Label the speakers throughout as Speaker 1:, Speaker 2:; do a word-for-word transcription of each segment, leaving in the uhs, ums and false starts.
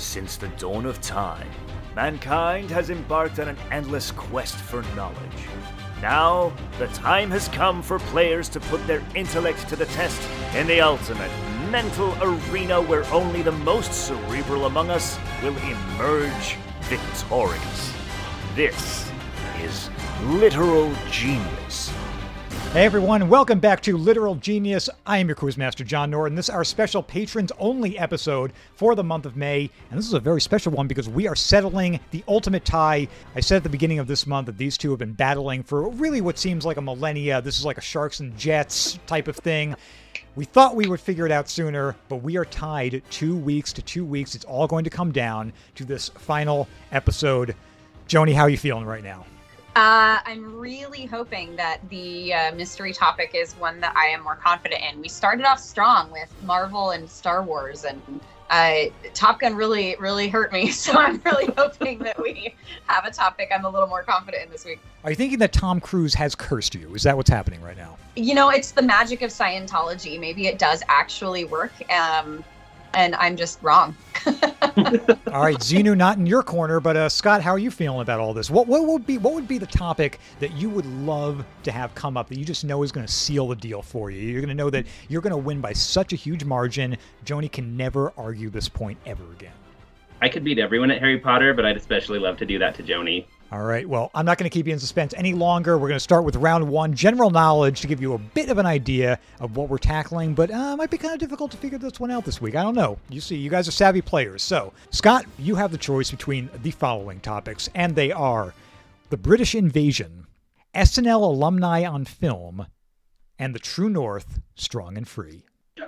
Speaker 1: Since the dawn of time, mankind has embarked on an endless quest for knowledge. Now, the time has come for players to put their intellect to the test in the ultimate mental arena where only the most cerebral among us will emerge victorious. This is Literal Genius.
Speaker 2: Hey everyone, welcome back to Literal Genius. I am your Quizmaster, John Norton. This is our special patrons-only episode for the month of May, and this is a very special one because we are settling the ultimate tie. I said at the beginning of this month that these two have been battling for really what seems like a millennia. This is like a Sharks and Jets type of thing. We thought we would figure it out sooner, but we are tied two weeks to two weeks. It's all going to come down to this final episode. Joni, how are you feeling right now?
Speaker 3: Uh, I'm really hoping that the uh, mystery topic is one that I am more confident in. We started off strong with Marvel and Star Wars, and uh, Top Gun really, really hurt me. So I'm really hoping that we have a topic I'm a little more confident in this week.
Speaker 2: Are you thinking that Tom Cruise has cursed you? Is that what's happening right now?
Speaker 3: You know, it's the magic of Scientology. Maybe it does actually work, um, and I'm just wrong.
Speaker 2: All right, Xenu, not in your corner, but uh, Scott, how are you feeling about all this? What what would be what would be the topic that you would love to have come up that you just know is going to seal the deal for you? You're going to know that you're going to win by such a huge margin. Joni can never argue this point ever again.
Speaker 4: I could beat everyone at Harry Potter, but I'd especially love to do that to Joni.
Speaker 2: All right, well, I'm not going to keep you in suspense any longer. We're going to start with round one, general knowledge, to give you a bit of an idea of what we're tackling, but uh, it might be kind of difficult to figure this one out this week. I don't know. You see, you guys are savvy players. So, Scott, you have the choice between the following topics, and they are the British invasion, S N L alumni on film, and the True North, strong and free.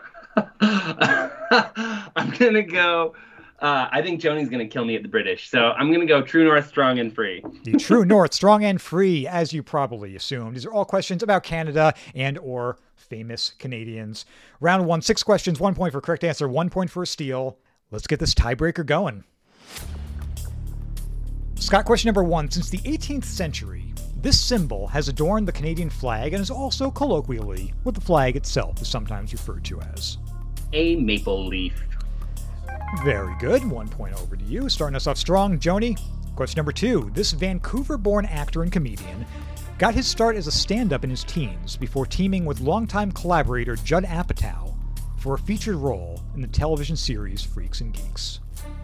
Speaker 4: I'm going to go... Uh, I think Joni's going to kill me at the British, so I'm going to go True North, strong and free.
Speaker 2: The True North, strong and free, as you probably assumed. These are all questions about Canada and or famous Canadians. Round one, six questions, one point for correct answer, one point for a steal. Let's get this tiebreaker going. Scott, question number one. Since the eighteenth century, this symbol has adorned the Canadian flag and is also colloquially what the flag itself is sometimes referred to as.
Speaker 4: A maple leaf.
Speaker 2: Very good. One point over to you. Starting us off strong. Joni, question number two. This Vancouver-born actor and comedian got his start as a stand-up in his teens before teaming with longtime collaborator Judd Apatow for a featured role in the television series Freaks and Geeks.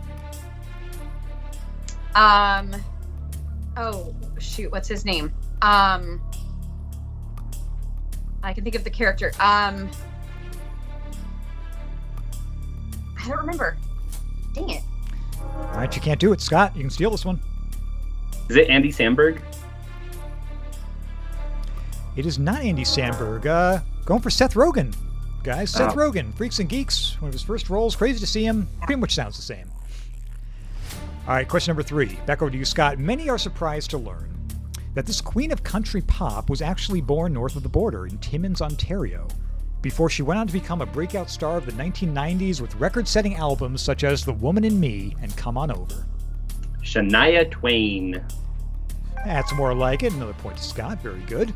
Speaker 3: Um, oh, shoot, what's his name? Um, I can think of the character. Um, I don't remember. Dang it.
Speaker 2: All right, you can't do it. Scott, you can steal this one.
Speaker 4: Is it Andy Samberg?
Speaker 2: It is not Andy Samberg. Uh, going for Seth Rogen. Guys, Seth
Speaker 4: Oh.
Speaker 2: Rogen, Freaks and Geeks, one of his first roles. Crazy to see him. Pretty much sounds the same. All right, question number three. Back over to you, Scott. Many are surprised to learn that this queen of country pop was actually born north of the border in Timmins, Ontario, before she went on to become a breakout star of the nineteen nineties with record-setting albums such as The Woman in Me and Come On Over.
Speaker 4: Shania Twain.
Speaker 2: That's more like it. Another point to Scott. Very good.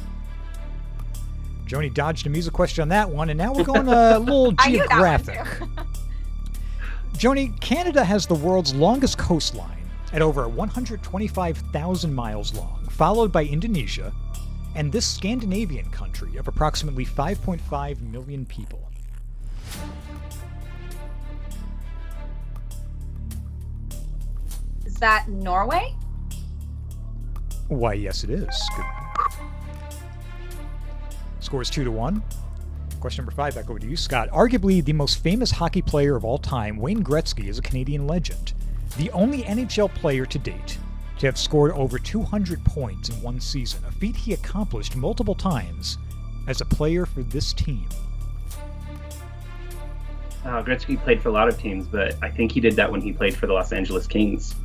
Speaker 2: Joni dodged a music question on that one, and now we're going a little
Speaker 3: I knew that one,
Speaker 2: geographic.
Speaker 3: too.
Speaker 2: Joni, Canada has the world's longest coastline at over one hundred twenty-five thousand miles long, followed by Indonesia, and this Scandinavian country of approximately five point five million people.
Speaker 3: Is that Norway?
Speaker 2: Why, yes, it is. Good. Score is two to one. Question number five, back over to you, Scott. Arguably the most famous hockey player of all time, Wayne Gretzky is a Canadian legend. The only N H L player to date to have scored over two hundred points in one season, a feat he accomplished multiple times as a player for this team.
Speaker 4: Uh, Gretzky played for a lot of teams, but I think he did that when he played for the Los Angeles Kings.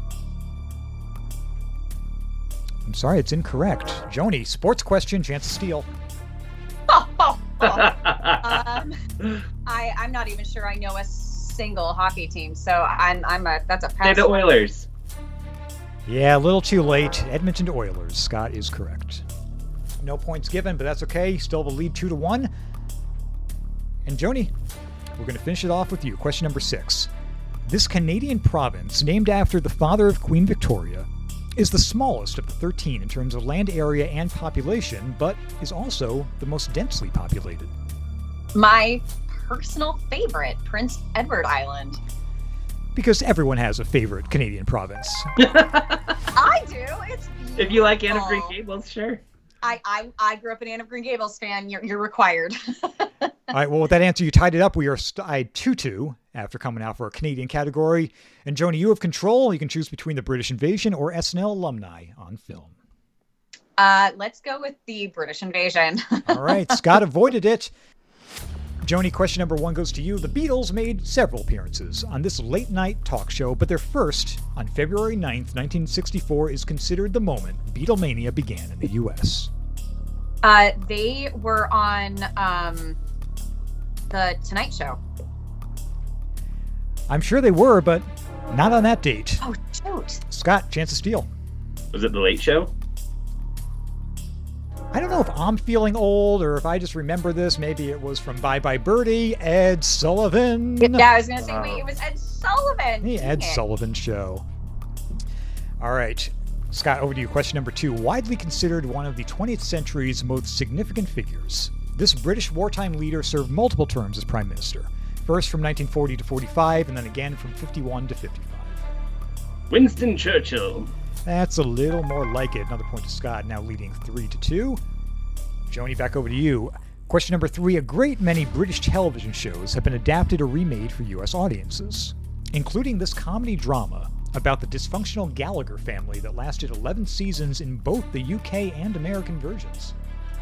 Speaker 2: I'm sorry, it's incorrect. Joni, sports question, chance to steal.
Speaker 3: Oh, oh, oh. um, I, I'm not even sure I know a single hockey team, so I'm I'm a that's a pass.
Speaker 4: The Oilers.
Speaker 2: Yeah, a little too late. Edmonton Oilers. Scott is correct. No points given, but that's okay. Still have a lead two to one. And Joni, we're going to finish it off with you. Question number six. This Canadian province, named after the father of Queen Victoria, is the smallest of the thirteen in terms of land area and population, but is also the most densely populated.
Speaker 3: My personal favorite, Prince Edward Island.
Speaker 2: Because everyone has a favorite Canadian province.
Speaker 3: I do. It's beautiful.
Speaker 4: If you like Anne of Green Gables, sure.
Speaker 3: I, I I grew up an Anne of Green Gables fan. You're you're required.
Speaker 2: All right. Well, with that answer, you tied it up. We are tied two two after coming out for a Canadian category. And Joni, you have control. You can choose between the British Invasion or S N L alumni on film.
Speaker 3: Uh, let's go with the British Invasion.
Speaker 2: All right. Scott avoided it. Joni, question number one goes to you. The Beatles made several appearances on this late-night talk show, but their first, on February ninth, nineteen sixty-four, is considered the moment Beatlemania began in the U S.
Speaker 3: Uh, they were on um, the Tonight Show.
Speaker 2: I'm sure they were, but not on that date.
Speaker 3: Oh, shoot.
Speaker 2: Scott, chance to steal.
Speaker 4: Was it The Late Show?
Speaker 2: I don't know if I'm feeling old or if I just remember this. Maybe it was from Bye Bye Birdie, Ed Sullivan.
Speaker 3: Yeah, I was going to say, wait, it was Ed Sullivan.
Speaker 2: The Ed
Speaker 3: Dang it.
Speaker 2: Sullivan Show. All right. Scott, over to you. Question number two. Widely considered one of the twentieth century's most significant figures, this British wartime leader served multiple terms as Prime Minister. First from nineteen forty to forty-five, and then again from fifty-one to fifty-five.
Speaker 4: Winston Churchill.
Speaker 2: That's a little more like it. Another point to Scott, now leading three to two. Joni, back over to you. Question number three. A great many British television shows have been adapted or remade for U S audiences, including this comedy drama about the dysfunctional Gallagher family that lasted eleven seasons in both the U K and American versions.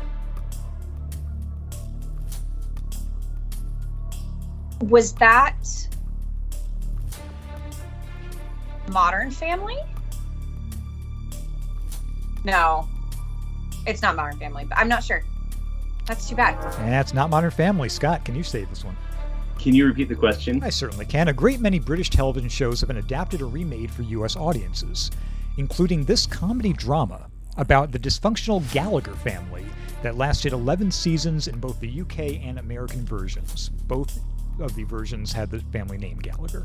Speaker 3: Was that Modern Family? No, it's not Modern Family, but I'm not sure. That's too bad.
Speaker 2: And that's not Modern Family. Scott, can you save this one?
Speaker 4: Can you repeat the question?
Speaker 2: I certainly can. A great many British television shows have been adapted or remade for U S audiences, including this comedy drama about the dysfunctional Gallagher family that lasted eleven seasons in both the U K and American versions. Both of the versions had the family name Gallagher.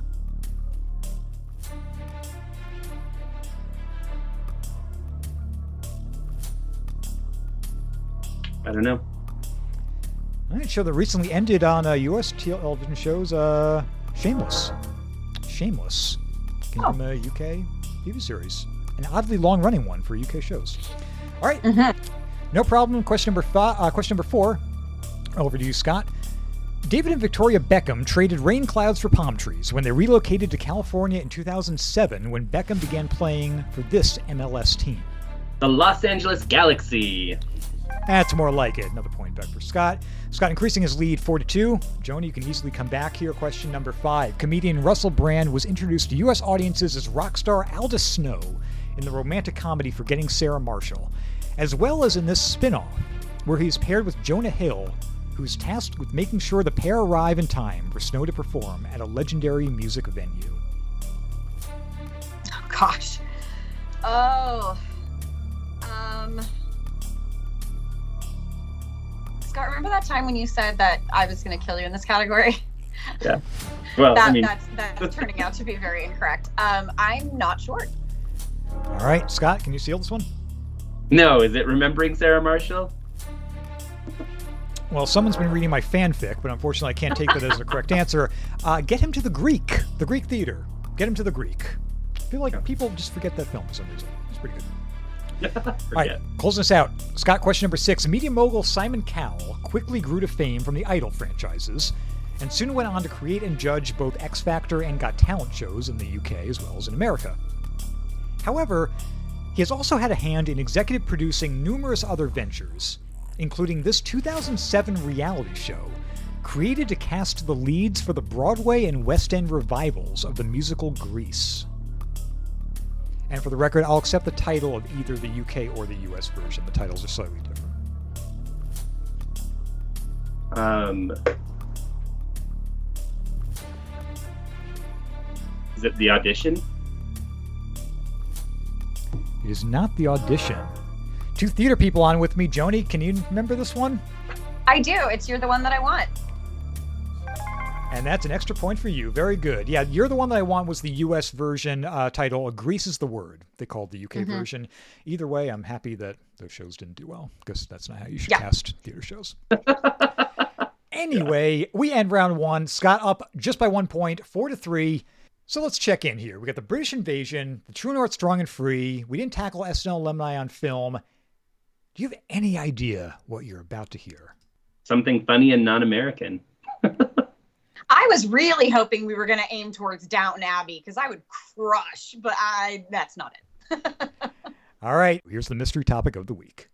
Speaker 4: I don't know.
Speaker 2: All right, show that recently ended on uh, U S television shows, uh, Shameless. Shameless. Came
Speaker 3: Oh.
Speaker 2: from a U K T V series. An oddly long-running one for U K shows. All right,
Speaker 3: Mm-hmm.
Speaker 2: no problem. Question number five, uh, question number four. Over to you, Scott. David and Victoria Beckham traded rain clouds for palm trees when they relocated to California in two thousand seven when Beckham began playing for this M L S team.
Speaker 4: The Los Angeles Galaxy.
Speaker 2: That's more like it. Another point back for Scott. Scott increasing his lead four to two. Joni, you can easily come back here. Question number five. Comedian Russell Brand was introduced to U S audiences as rock star Aldous Snow in the romantic comedy Forgetting Sarah Marshall, as well as in this spin-off, where he's paired with Jonah Hill, who's tasked with making sure the pair arrive in time for Snow to perform at a legendary music venue.
Speaker 3: Oh, gosh. Oh. Um. Scott, remember that time when you said that I was going to kill you in this category?
Speaker 4: Yeah. Well,
Speaker 3: that,
Speaker 4: I mean,
Speaker 3: that's, that's turning out to be very incorrect. Um, I'm not sure.
Speaker 2: All right, Scott, can you seal this one?
Speaker 4: no. Is it Remembering Sarah Marshall?
Speaker 2: Well, someone's been reading my fanfic, but unfortunately I can't take that as the correct answer. Uh, get him to the Greek. The Greek theater. Get him to the Greek. I feel like people just forget that film for some reason. It's pretty good. All right,
Speaker 4: Forget.
Speaker 2: closing us out. Scott, question number six. Media mogul Simon Cowell quickly grew to fame from the Idol franchises and soon went on to create and judge both X Factor and Got Talent shows in the U K as well as in America. However, he has also had a hand in executive producing numerous other ventures, including this two thousand seven reality show created to cast the leads for the Broadway and West End revivals of the musical Grease. And for the record, I'll accept the title of either the U K or the U S version. The titles are slightly different.
Speaker 4: Um, is it The Audition?
Speaker 2: It is not The Audition. Two theater people on with me. Joni, can you remember this one?
Speaker 3: I do. It's You're the One That I Want.
Speaker 2: And that's an extra point for you. Very good. Yeah, you're the one that I want was the U S version uh, title, Grease is the Word. They called the U K mm-hmm. version. Either way, I'm happy that those shows didn't do well, because that's not how you should yeah. cast theater shows. Anyway, yeah. we end round one. Scott up just by one point, four to three. So let's check in here. We got the British invasion, the True North Strong and Free. We didn't tackle S N L alumni on film. Do you have any idea what you're about to hear? Something funny and non-American.
Speaker 3: I was really hoping we were going to aim towards Downton Abbey because I would crush, but I that's not it.
Speaker 2: All right, here's the mystery topic of the week.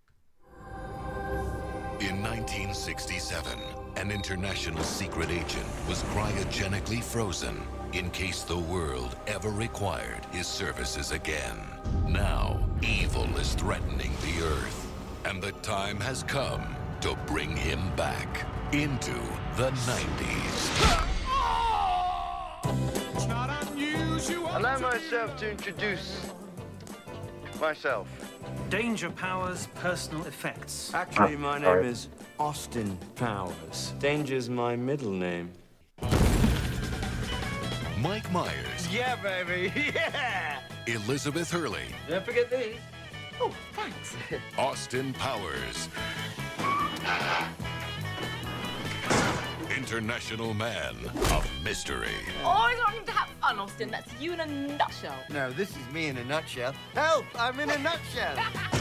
Speaker 5: In nineteen sixty-seven, an international secret agent was cryogenically frozen in case the world ever required his services again. Now, evil is threatening the Earth, and the time has come to bring him back into the nineties.
Speaker 6: Allow myself to introduce myself.
Speaker 7: Danger Powers Personal Effects.
Speaker 6: Actually, my name is Austin Powers. Danger's my middle name.
Speaker 5: Mike Myers.
Speaker 6: Yeah, baby, yeah!
Speaker 5: Elizabeth Hurley.
Speaker 6: Don't forget these. Oh, thanks.
Speaker 5: Austin Powers. International man of mystery.
Speaker 8: Always wanting to have fun, Austin. That's you in a nutshell.
Speaker 6: No, this is me in a nutshell. Help! I'm in a nutshell.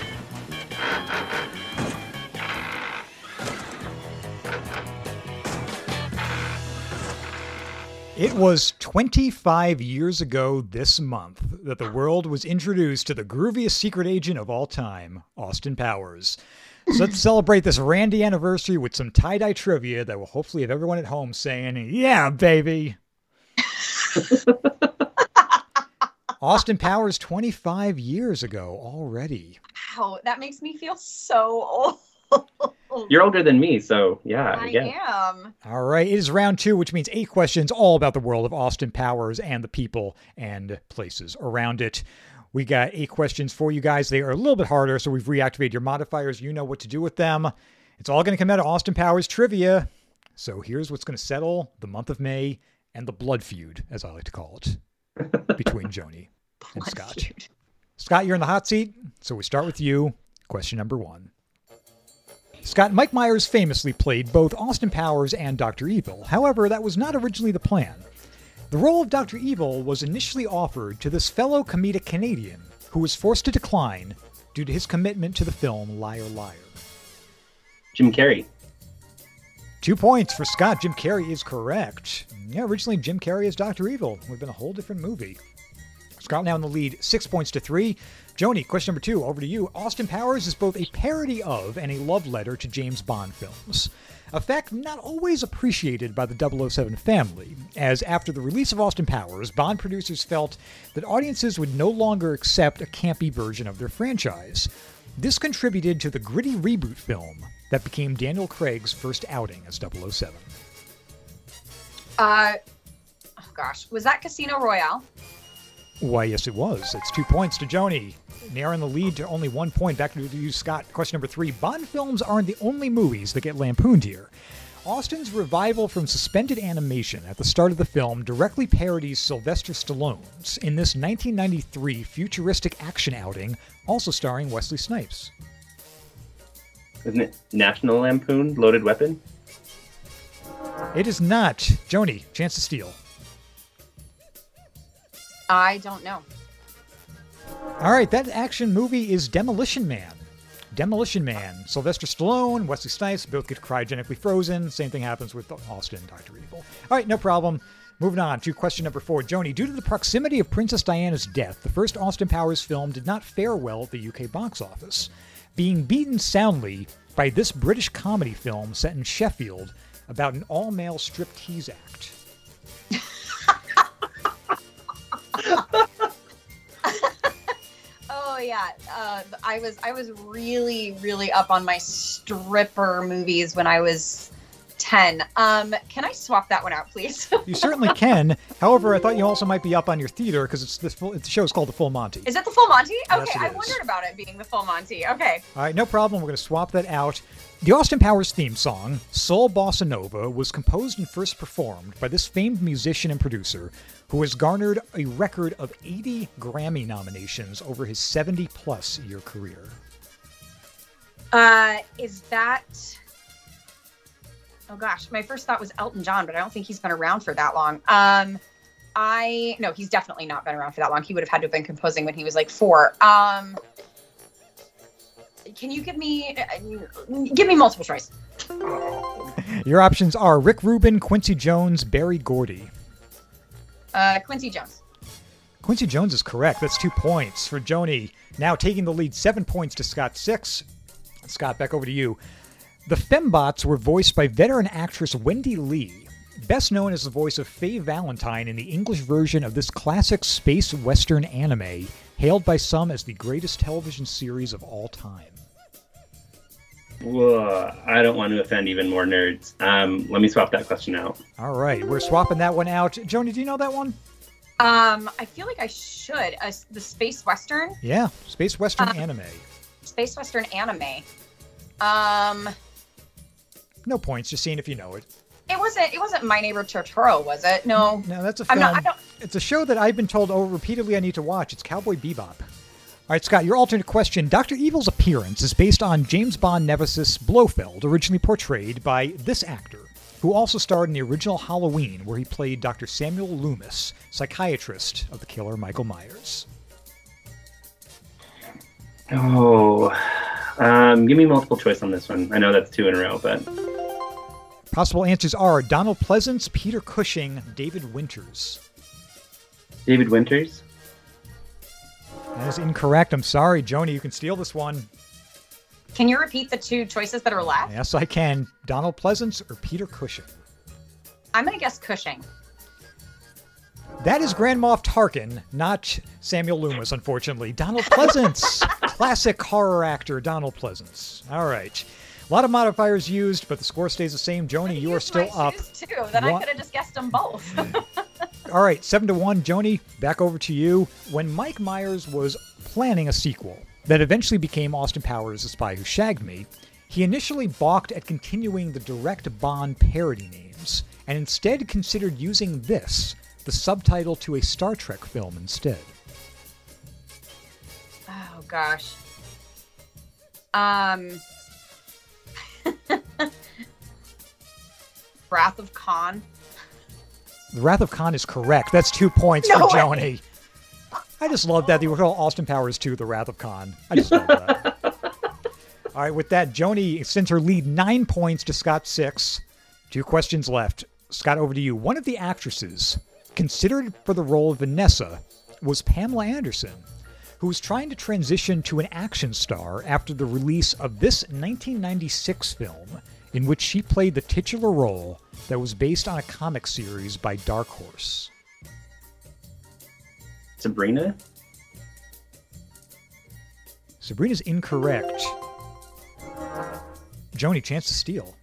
Speaker 2: It was twenty-five years ago this month that the world was introduced to the grooviest secret agent of all time, Austin Powers. So let's celebrate this Randy anniversary with some tie-dye trivia that will hopefully have everyone at home saying, yeah, baby. Austin Powers twenty-five years ago already.
Speaker 3: Wow, that makes me feel so old.
Speaker 4: You're older than me, so yeah.
Speaker 3: I
Speaker 4: yeah.
Speaker 3: am.
Speaker 2: All right, it is round two, which means eight questions all about the world of Austin Powers and the people and places around it. We got eight questions for you guys. They are a little bit harder, so we've reactivated your modifiers. You know what to do with them. It's all going to come out of Austin Powers trivia. So here's what's going to settle the month of May and the blood feud, as I like to call it, between Joni and Scott. Feud. Scott, you're in the hot seat, so we start with you. Question number one. Scott, Mike Myers famously played both Austin Powers and Doctor Evil. However, that was not originally the plan. The role of Doctor Evil was initially offered to this fellow comedic Canadian who was forced to decline due to his commitment to the film Liar Liar.
Speaker 4: Jim Carrey.
Speaker 2: Two points for Scott. Jim Carrey is correct. Yeah, originally Jim Carrey as Doctor Evil would have been a whole different movie. Scott now in the lead, six points to three. Joni, question number two, over to you. Austin Powers is both a parody of and a love letter to James Bond films. A fact not always appreciated by the double oh seven family, as after the release of Austin Powers, Bond producers felt that audiences would no longer accept a campy version of their franchise. This contributed to the gritty reboot film that became Daniel Craig's first outing as double oh seven.
Speaker 3: Uh, oh gosh, was that Casino Royale?
Speaker 2: Why, yes, it was. It's two points to Joni. Narrowing the lead to only one point. Back to you, Scott. Question number three. Bond films aren't the only movies that get lampooned here. Austin's revival from suspended animation at the start of the film directly parodies Sylvester Stallone's in this nineteen ninety-three futuristic action outing, also starring Wesley Snipes.
Speaker 4: Isn't it National Lampoon, Loaded Weapon?
Speaker 2: It is not. Joni, chance to steal.
Speaker 3: I don't know.
Speaker 2: All right, that action movie is Demolition Man. Demolition Man. Sylvester Stallone, Wesley Snipes both get cryogenically frozen. Same thing happens with Austin, Doctor Evil. All right, no problem. Moving on to question number four. Joni, due to the proximity of Princess Diana's death, the first Austin Powers film did not fare well at the U K box office, being beaten soundly by this British comedy film set in Sheffield about an all-male striptease act.
Speaker 3: Oh yeah, uh, I was I was really really up on my stripper movies when I was ten. Um, can I swap that one out, please?
Speaker 2: You certainly can. However, I thought you also might be up on your theater because it's this full. It's, the show is called The Full Monty.
Speaker 3: Is it The Full Monty?
Speaker 2: Yes,
Speaker 3: Okay,
Speaker 2: it
Speaker 3: I
Speaker 2: is.
Speaker 3: wondered about it being The Full Monty. Okay.
Speaker 2: All right, no problem. We're going to swap that out The Austin Powers theme song, Soul Bossa Nova, was composed and first performed by this famed musician and producer who has garnered a record of eighty Grammy nominations over his seventy-plus year career.
Speaker 3: Uh, is that... Oh gosh, my first thought was Elton John, but I don't think he's been around for that long. Um, I... No, he's definitely not been around for that long. He would have had to have been composing when he was like four. Um... Can you give me uh, give me multiple choice?
Speaker 2: Your options are Rick Rubin, Quincy Jones, Berry Gordy.
Speaker 3: Uh, Quincy Jones.
Speaker 2: Quincy Jones is correct. That's two points for Joni. Now taking the lead, seven points to Scott, six. Scott, back over to you. The Fembots were voiced by veteran actress Wendy Lee, best known as the voice of Faye Valentine in the English version of this classic space western anime, hailed by some as the greatest television series of all time.
Speaker 4: Whoa, I don't want to offend even more nerds. Um, let me swap that question out.
Speaker 2: All right, we're swapping that one out. Joni, do you know that one?
Speaker 3: Um, I feel like I should. Uh, the space western?
Speaker 2: Yeah, space western uh, anime.
Speaker 3: Space western anime. Um,
Speaker 2: no points, just seeing if you know it.
Speaker 3: It wasn't. It wasn't My Neighbor Totoro, was it? No.
Speaker 2: No, that's a film. I'm not, I don't... It's a show that I've been told oh, repeatedly I need to watch. It's Cowboy Bebop. All right, Scott, your alternate question. Doctor Evil's appearance is based on James Bond nemesis Blofeld, originally portrayed by this actor, who also starred in the original Halloween, where he played Doctor Samuel Loomis, psychiatrist of the killer Michael Myers.
Speaker 4: Oh, um, give me multiple choice on this one. I know that's two in a row, but...
Speaker 2: Possible answers are Donald Pleasance, Peter Cushing, David Winters.
Speaker 4: David Winters?
Speaker 2: That is incorrect. I'm sorry. Joni, you can steal this one.
Speaker 3: Can you repeat the two choices that are left?
Speaker 2: Yes, I can. Donald Pleasance or Peter Cushing?
Speaker 3: I'm going to guess Cushing.
Speaker 2: That is Grand Moff Tarkin, not Samuel Loomis, unfortunately. Donald Pleasance. Classic horror actor, Donald Pleasance. All right. A lot of modifiers used, but the score stays the same. Joni, you are still up.
Speaker 3: Too. Then one... I could have just guessed them both.
Speaker 2: All right, seven to one. Joni, back over to you. When Mike Myers was planning a sequel that eventually became Austin Powers: The Spy Who Shagged Me, he initially balked at continuing the direct Bond parody names and instead considered using this, the subtitle to a Star Trek film instead.
Speaker 3: Oh gosh. Um. Wrath of Khan.
Speaker 2: The Wrath of Khan is correct. That's two points
Speaker 3: no
Speaker 2: for
Speaker 3: way.
Speaker 2: Joni. I just love that. They were called Austin Powers two, The Wrath of Khan. I just love that. All right, with that, Joni sends her lead nine points to Scott six. Two questions left. Scott, over to you. One of the actresses considered for the role of Vanessa was Pamela Anderson, who was trying to transition to an action star after the release of this nineteen ninety-six film in which she played the titular role that was based on a comic series by Dark Horse.
Speaker 4: Sabrina?
Speaker 2: Sabrina's incorrect. Joni, chance to steal.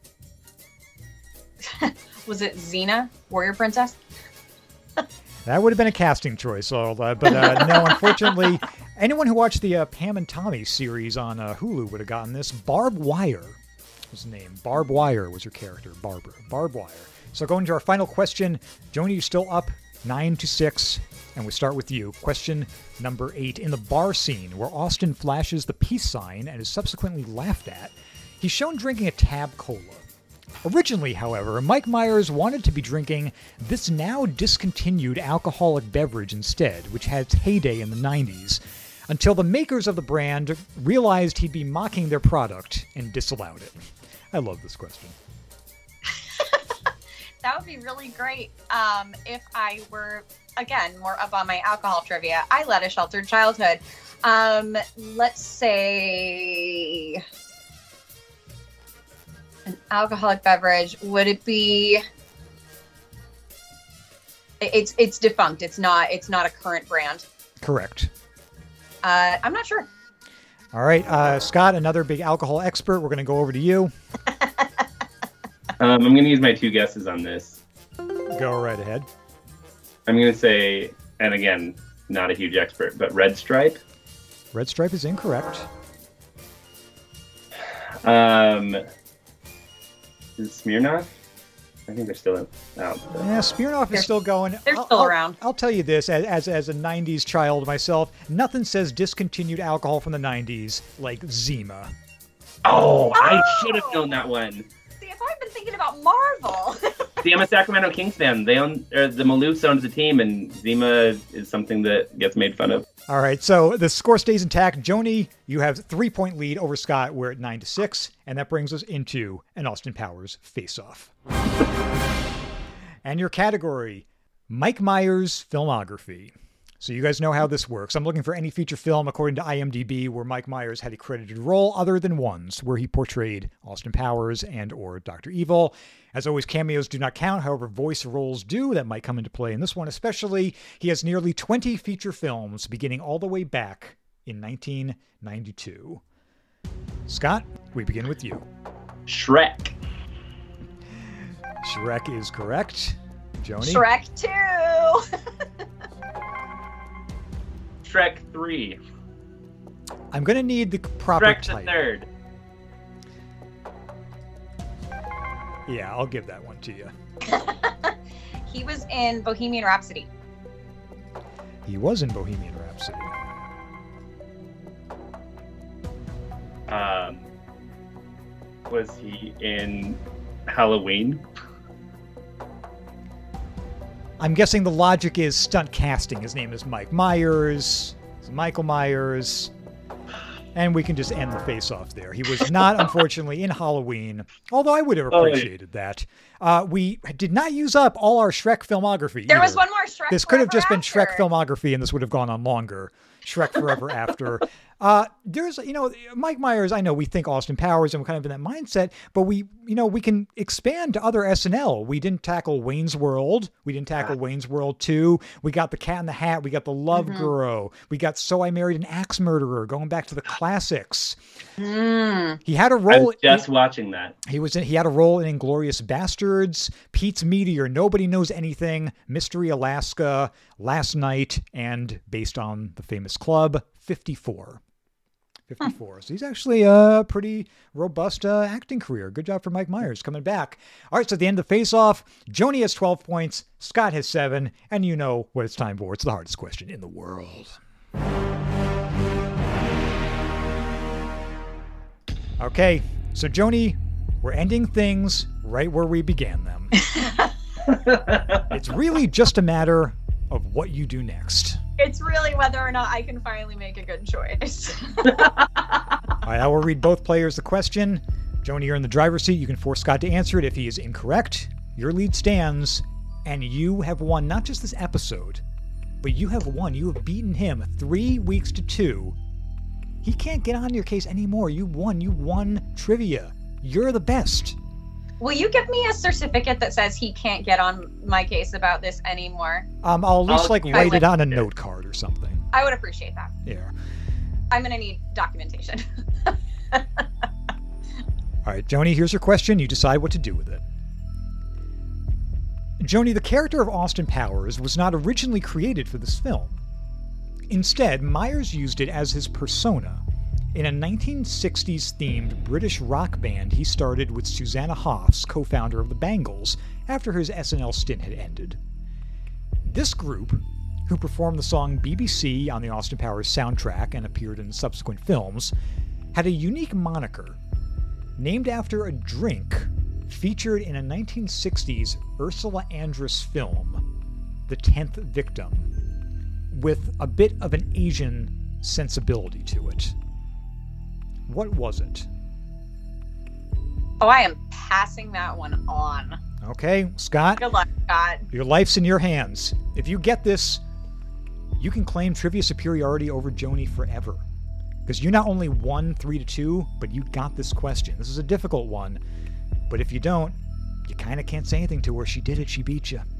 Speaker 3: Was it Xena, Warrior Princess?
Speaker 2: That would have been a casting choice, uh, but uh, no, unfortunately, anyone who watched the uh, Pam and Tommy series on uh, Hulu would have gotten this. Barb Wire was the name. Barb Wire was her character, Barbara. Barb Wire. So going to our final question, Joni, you're still up nine to six, and we start with you. Question number eight. In the bar scene where Austin flashes the peace sign and is subsequently laughed at, he's shown drinking a Tab Cola. Originally, however, Mike Myers wanted to be drinking this now discontinued alcoholic beverage instead, which had its heyday in the nineties, until the makers of the brand realized he'd be mocking their product and disallowed it. I love this question.
Speaker 3: That would be really great um, if I were, again, more up on my alcohol trivia. I led a sheltered childhood. Um, let's say an alcoholic beverage. Would it be? It's it's defunct. It's not. It's not a current brand.
Speaker 2: Correct.
Speaker 3: Uh, I'm not sure.
Speaker 2: All right, uh, Scott, another big alcohol expert. We're going to go over to you.
Speaker 4: um, I'm going to use my two guesses on this.
Speaker 2: Go right ahead.
Speaker 4: I'm going to say, and again, not a huge expert, but Red Stripe.
Speaker 2: Red Stripe is incorrect.
Speaker 4: Um, Is it Smirnoff? I think they're still out.
Speaker 2: Yeah, Smirnoff
Speaker 3: They're-
Speaker 2: is still going.
Speaker 3: they're
Speaker 2: I'll-
Speaker 3: still
Speaker 2: I'll-
Speaker 3: around.
Speaker 2: I'll tell you this, as, as as a nineties child myself, nothing says discontinued alcohol from the nineties like Zima.
Speaker 4: Oh, I should have known that one.
Speaker 3: See, if I've been thinking about Marvel.
Speaker 4: See, I'm a Sacramento Kings fan. They own, or the Maloofs owns the team, and Zima is something that gets made fun of.
Speaker 2: All right, so the score stays intact. Joni, you have three-point lead over Scott. We're at nine to six, and that brings us into an Austin Powers face-off. And your category, Mike Myers filmography. So you guys know how this works. I'm looking for any feature film, according to IMDb, where Mike Myers had a credited role other than ones where he portrayed Austin Powers and or Doctor Evil. As always, cameos do not count. However, voice roles do. That might come into play in this one especially. He has nearly twenty feature films, beginning all the way back in nineteen ninety-two. Scott, we begin with you.
Speaker 4: Shrek.
Speaker 2: Shrek is correct. Joni?
Speaker 3: Shrek two.
Speaker 4: Shrek three.
Speaker 2: I'm going to need the proper
Speaker 4: Shrek the
Speaker 2: title.
Speaker 4: third.
Speaker 2: Yeah, I'll give that one to you.
Speaker 3: He was in Bohemian Rhapsody.
Speaker 2: He was in Bohemian Rhapsody.
Speaker 4: Um, was he in Halloween?
Speaker 2: I'm guessing the logic is stunt casting. His name is Mike Myers. It's Michael Myers. And we can just end the face-off there. He was not, unfortunately, in Halloween, although I would have
Speaker 4: Oh, yeah.
Speaker 2: appreciated that. Uh, we did not use up all our Shrek filmography
Speaker 3: There
Speaker 2: either.
Speaker 3: was one more Shrek.
Speaker 2: This could have
Speaker 3: Forever
Speaker 2: just been Shrek
Speaker 3: After.
Speaker 2: filmography, and this would have gone on longer. Shrek Forever After. Uh, there's, you know, Mike Myers, I know we think Austin Powers and we're kind of in that mindset, but we, you know, we can expand to other S N L. We didn't tackle Wayne's World. We didn't tackle Wayne's World two. We got The Cat in the Hat. We got The Love
Speaker 3: Mm-hmm.
Speaker 2: Guru. We got So I Married an Axe Murderer, going back to the classics.
Speaker 3: Mm.
Speaker 2: He had a
Speaker 4: I
Speaker 2: role.
Speaker 4: was just watching that.
Speaker 2: He was in, he had a role in Inglourious Bastards, Pete's Meteor, Nobody Knows Anything, Mystery Alaska, Last Night, and based on the famous club, fifty-four. fifty-four. So he's actually a pretty robust uh, acting career. Good job for Mike Myers coming back. All right, so at the end of the face-off, Joni has twelve points, Scott has seven, and you know what it's time for. It's the hardest question in the world. Okay, so Joni, we're ending things right where we began them. It's really just a matter of what you do next.
Speaker 3: It's really whether or not I can finally make a good choice.
Speaker 2: All right, I will read both players the question. Joni, you're in the driver's seat. You can force Scott to answer it. If he is incorrect, your lead stands, and you have won not just this episode, but you have won. You have beaten him three weeks to two. He can't get on your case anymore. You won. You won trivia. You're the best.
Speaker 3: Will you give me a certificate that says he can't get on my case about this anymore?
Speaker 2: Um, I'll at least
Speaker 4: I'll-
Speaker 2: like
Speaker 4: I
Speaker 2: write it
Speaker 3: would-
Speaker 2: on a note card or something.
Speaker 3: I would appreciate that.
Speaker 2: Yeah.
Speaker 3: I'm gonna need documentation.
Speaker 2: All right, Joni, here's your question. You decide what to do with it. Joni, the character of Austin Powers was not originally created for this film. Instead, Myers used it as his persona in a nineteen sixties themed British rock band he started with Susanna Hoffs, co-founder of the Bangles, after his S N L stint had ended. This group, who performed the song B B C on the Austin Powers soundtrack and appeared in subsequent films, had a unique moniker named after a drink featured in a nineteen sixties Ursula Andress film, The Tenth Victim, with a bit of an Asian sensibility to it. What was it?
Speaker 3: Oh, I am passing that one on.
Speaker 2: Okay, Scott,
Speaker 3: Good luck, Scott.
Speaker 2: your life's in your hands. If you get this, you can claim trivia superiority over Joni forever. Because you not only won three to two, but you got this question. This is a difficult one, but if you don't, you kind of can't say anything to her. She did it. She beat you.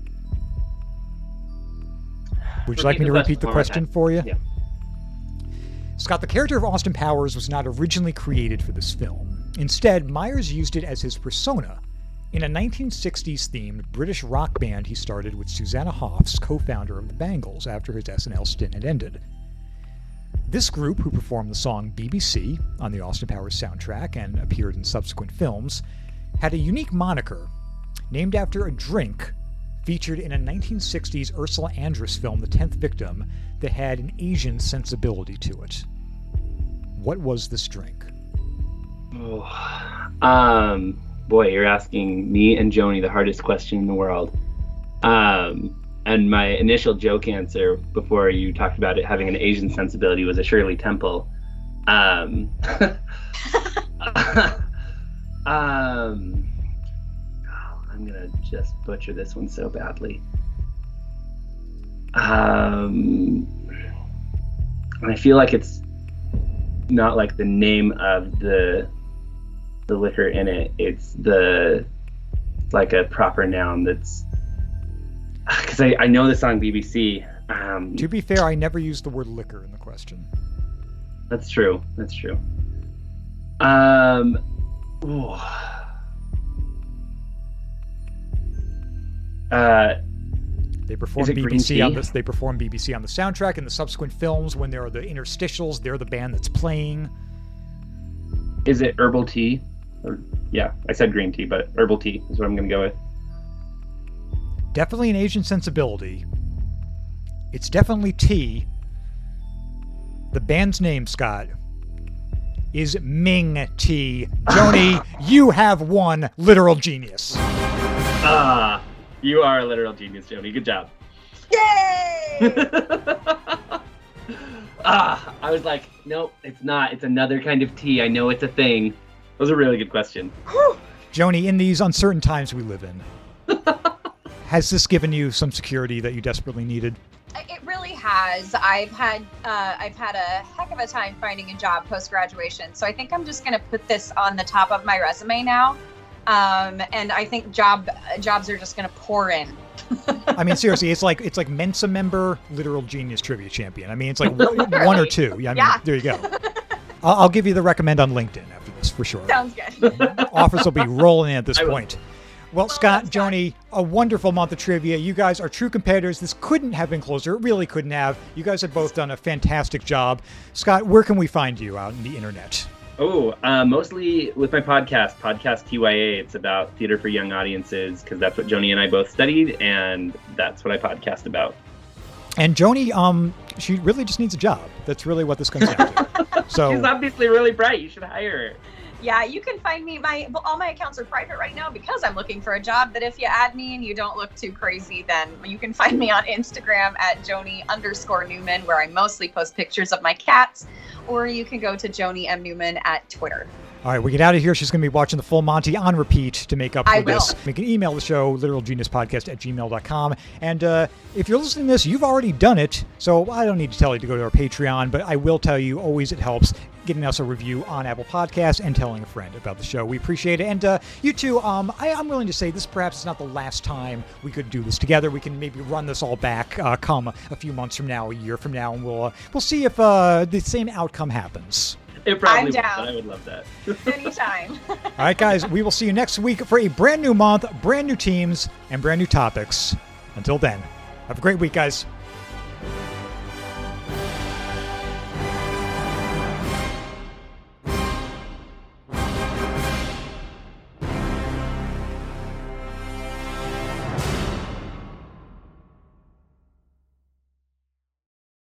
Speaker 2: Would you like me to repeat the question for you?
Speaker 4: Yeah.
Speaker 2: Scott, the character of Austin Powers was not originally created for this film. Instead, Myers used it as his persona in a nineteen sixties themed British rock band he started with Susanna Hoffs, co-founder of the Bangles, after his S N L stint had ended. This group, who performed the song B B C on the Austin Powers soundtrack and appeared in subsequent films, had a unique moniker named after a drink featured in a nineteen sixties Ursula Andress film, The Tenth Victim, that had an Asian sensibility to it. What was this drink?
Speaker 4: Oh, um, boy, you're asking me and Joni the hardest question in the world. Um, and my initial joke answer before you talked about it having an Asian sensibility was a Shirley Temple. Um, um, oh, I'm gonna just butcher this one so badly. Um, and I feel like it's not like the name of the the liquor in it. It's the like a proper noun that's because I, I know the song B B C. Um,
Speaker 2: to be fair, I never used the word liquor in the question.
Speaker 4: That's true. That's true. Um, ooh. Uh,
Speaker 2: they perform B B C on this. They perform B B C on the soundtrack and the subsequent films. When there are the interstitials, they're the band that's playing.
Speaker 4: Is it herbal tea? Or, yeah, I said green tea, but herbal tea is what I'm going to go with.
Speaker 2: Definitely an Asian sensibility. It's definitely tea. The band's name, Scott, is Ming Tea. Joni, you have won Literal Genius.
Speaker 4: Ah, you are a literal genius, Joni. Good job.
Speaker 3: Yay!
Speaker 4: ah, I was like, nope, it's not. It's another kind of tea. I know it's a thing. That was a really good question.
Speaker 2: Joni, in these uncertain times we live in, has this given you some security that you desperately needed?
Speaker 3: It really has. I've had uh, I've had a heck of a time finding a job post-graduation, so I think I'm just going to put this on the top of my resume now, um, and I think job jobs are just going to pour in.
Speaker 2: I mean, seriously, it's like it's like Mensa member, Literal Genius Trivia Champion. I mean, it's like one or two. Yeah, I mean,
Speaker 3: yeah.
Speaker 2: There you go. I'll, I'll give you the recommend on LinkedIn after this for sure.
Speaker 3: Sounds good.
Speaker 2: Offers will be rolling in at this
Speaker 4: I
Speaker 2: point.
Speaker 4: will.
Speaker 2: Well, Scott, Joni, a wonderful month of trivia. You guys are true competitors. This couldn't have been closer. It really couldn't have. You guys have both done a fantastic job. Scott, where can we find you out on the internet?
Speaker 4: Oh, uh, mostly with my podcast, Podcast T Y A. It's about theater for young audiences because that's what Joni and I both studied, and that's what I podcast about.
Speaker 2: And Joni, um, she really just needs a job. That's really what this comes down to. So
Speaker 4: she's obviously really bright. You should hire her.
Speaker 3: Yeah, you can find me. My all my accounts are private right now because I'm looking for a job. But if you add me and you don't look too crazy, then you can find me on Instagram at Joni underscore Newman, where I mostly post pictures of my cats. Or you can go to Joni M Newman at Twitter.
Speaker 2: All right, we get out of here. She's going to be watching the full Monty on repeat to make up for
Speaker 3: I
Speaker 2: this.
Speaker 3: will.
Speaker 2: You can email the show, literalgeniuspodcast at gmail dot com. And uh, if you're listening to this, you've already done it. So I don't need to tell you to go to our Patreon, but I will tell you, always it helps getting us a review on Apple Podcasts and telling a friend about the show. We appreciate it. And uh, you too, um, I, I'm willing to say this perhaps is not the last time we could do this together. We can maybe run this all back uh, come a few months from now, a year from now, and we'll, uh, we'll see if uh, the same outcome happens.
Speaker 4: It probably
Speaker 3: I'm
Speaker 4: would,
Speaker 3: down.
Speaker 4: but I would love that.
Speaker 3: Anytime.
Speaker 2: All right, guys, we will see you next week for a brand new month, brand new teams, and brand new topics. Until then, have a great week, guys.